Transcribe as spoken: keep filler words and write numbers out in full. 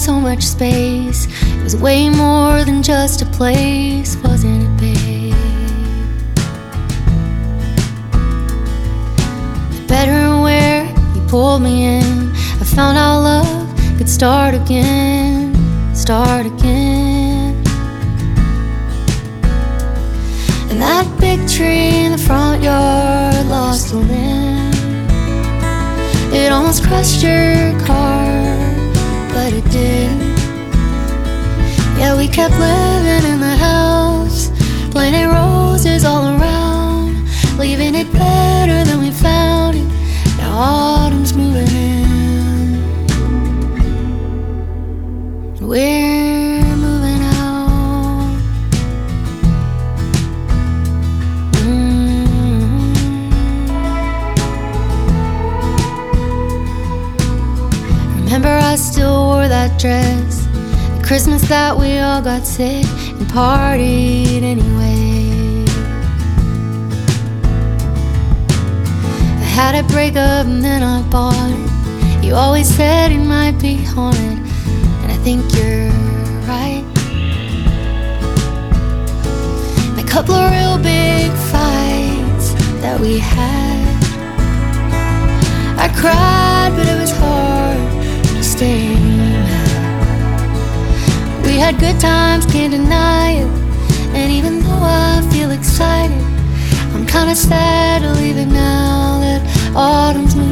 so much space. It was way more than just a place, wasn't it, babe? The bedroom where you pulled me in, I found out love could start again, start again. And that big tree in the front yard lost a limb. It almost crushed your car, but it didn't. Yeah, we kept living in the house, planting roses all around, leaving it better than we found it. Now autumn's moving in, and we're moving out. Mm-hmm. Remember, I still wore that dress the Christmas that we all got sick and partied anyway. I had a breakup and then I bought it. You always said it might be haunted, and I think you're right. A couple of real big fights that we had, I cried, but it was hard to stay mad. We had good times, can't deny it. And even though I feel excited, I'm kinda sad to leave it now that autumn's moving.